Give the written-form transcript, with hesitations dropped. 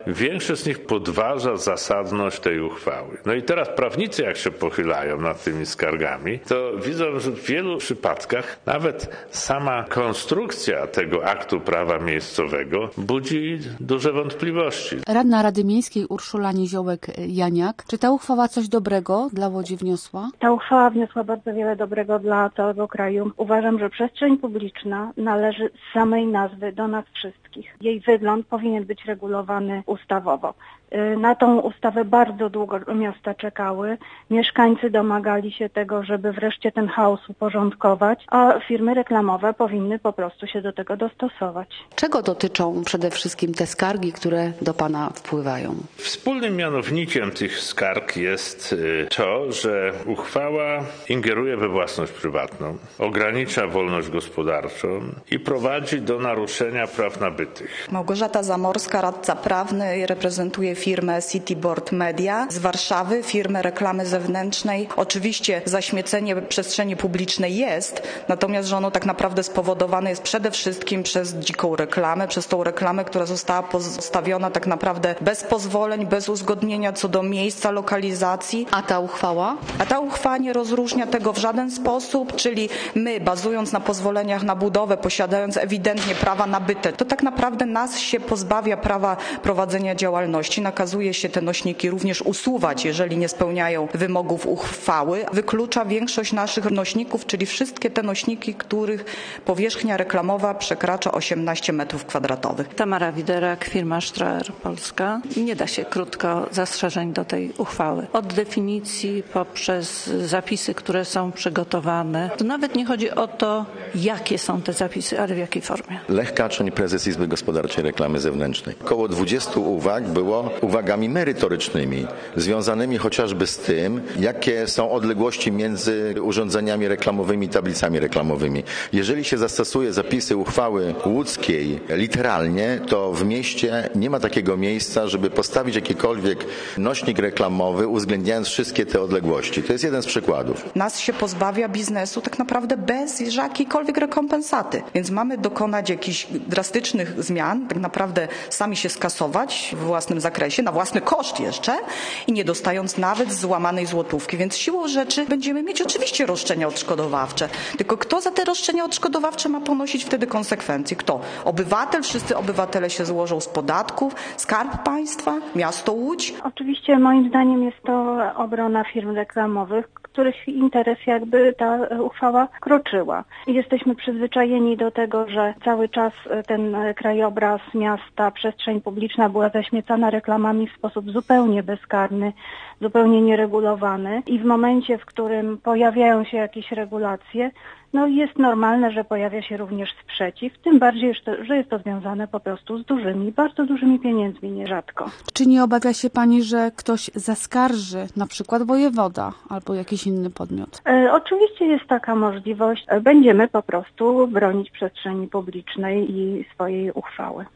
większość z nich podważa zasadność tej uchwały. No i teraz prawnicy, jak się pochylają nad tymi skargami, to widzą, że w wielu przypadkach nawet sama konstrukcja tego aktu prawa miejscowego budzi duże wątpliwości. Radna Rady Miejskiej Urszula Niziołek-Janiak. Czy ta uchwała coś dobrego dla Łodzi wniosła? Ta uchwała wniosła bardzo wiele dobrego dla całego kraju. Uważam, że przestrzeń publiczna należy z samej nazwy do nas wszystkich. Jej wygląd powinien być regulowany ustawowo. Na tą ustawę bardzo długo miasta czekały. Mieszkańcy domagali się tego, żeby wreszcie ten chaos uporządkować, a firmy reklamowe powinny po prostu się do tego dostosować. Czego dotyczą przede wszystkim te skargi, które do Pana wpływają? Wspólnym mianownikiem tych skarg jest to, że uchwała ingeruje we własność prywatną, ogranicza wolność gospodarczą i prowadzi do naruszenia praw nabytych. Małgorzata Zamorska, radca prawny, reprezentuje firmę City Board Media z Warszawy, firmę reklamy zewnętrznej. Oczywiście zaśmiecenie przestrzeni publicznej jest, natomiast że ono tak naprawdę spowodowane jest przede wszystkim przez dziką reklamę, przez tą reklamę, która została postawiona tak naprawdę bez pozwoleń, bez uzgodnienia co do miejsca, lokalizacji. A ta uchwała? A ta uchwała nie rozróżnia tego w żaden sposób, czyli my, bazując na pozwoleniach na budowę, posiadając ewidentnie prawa nabyte, to tak naprawdę nas się pozbawia prawa prowadzenia działalności. Nakazuje się te nośniki również usuwać, jeżeli nie spełniają wymogów uchwały. Wyklucza większość naszych nośników, czyli wszystkie te nośniki, których powierzchnia reklamowa przekracza 18 m². Tamara Widerak, firma Ströer Polska. Nie da się krótko zastrzeżeń do tej uchwały. Od definicji poprzez zapisy, które są przygotowane. To nawet nie chodzi o to, jakie są te zapisy, ale w jakiej formie. Lech Kaczyń, prezes Izby Gospodarczej Reklamy Zewnętrznej. Około 20 uwag było uwagami merytorycznymi, związanymi chociażby z tym, jakie są odległości między urządzeniami reklamowymi i tablicami reklamowymi. Jeżeli się zastosuje zapisy uchwały łódzkiej literalnie, to w mieście nie ma takiego miejsca, żeby postawić jakikolwiek nośnik reklamowy, uwzględniając wszystkie te odległości. To jest jeden z przykładów. Nas się pozbawia biznesu tak naprawdę bez jakiejkolwiek rekompensaty. Więc mamy dokonać jakichś drastycznych zmian, tak naprawdę sami się skasować w własnym zakresie, na własny koszt jeszcze i nie dostając nawet złamanej złotówki. Więc siłą rzeczy będziemy mieć oczywiście roszczenia odszkodowawcze. Tylko kto za te roszczenia odszkodowawcze ma ponosić wtedy konsekwencje? Kto? Obywatel? Wszyscy obywatele się złożą z podatków? Skarb Państwa? Miasto Łódź? Oczywiście moim zdaniem jest to obrona firm reklamowych, których interes jakby ta uchwała kroczyła. Jesteśmy przyzwyczajeni do tego, że cały czas ten krajobraz miasta, przestrzeń publiczna była zaśmiecana reklamami w sposób zupełnie bezkarny, zupełnie nieregulowany i w momencie, w którym pojawiają się jakieś regulacje, no jest normalne, że pojawia się również sprzeciw, tym bardziej, że jest to związane po prostu z dużymi, bardzo dużymi pieniędzmi nierzadko. Czy nie obawia się Pani, że ktoś zaskarży, na przykład wojewoda albo jakiś inny podmiot? Oczywiście jest taka możliwość. Będziemy po prostu bronić przestrzeni publicznej i swojej uchwały.